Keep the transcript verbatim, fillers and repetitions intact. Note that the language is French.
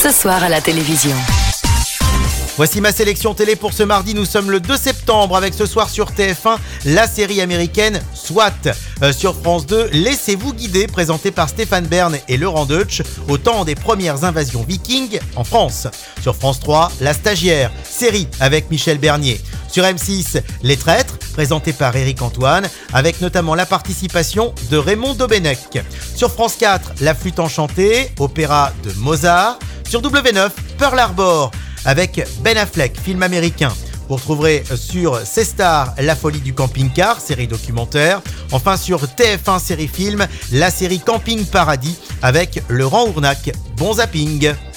ce soir à la télévision. Voici ma sélection télé pour ce mardi, nous sommes le deux septembre avec ce soir sur T F un la série américaine SWAT. Euh, sur France deux, Laissez-vous guider, présenté par Stéphane Bern et Laurent Deutsch, au temps des premières invasions vikings en France. Sur France trois, La Stagiaire, série avec Michel Bernier. Sur M six, Les Traîtres, présenté par Éric Antoine, avec notamment la participation de Raymond Domenech. Sur France quatre, La Flûte enchantée, opéra de Mozart. Sur W neuf, Pearl Harbor, avec Ben Affleck, film américain. Vous retrouverez sur C Star La folie du camping-car, série documentaire. Enfin sur T F un série film, la série Camping Paradis avec Laurent Ournac. Bon zapping!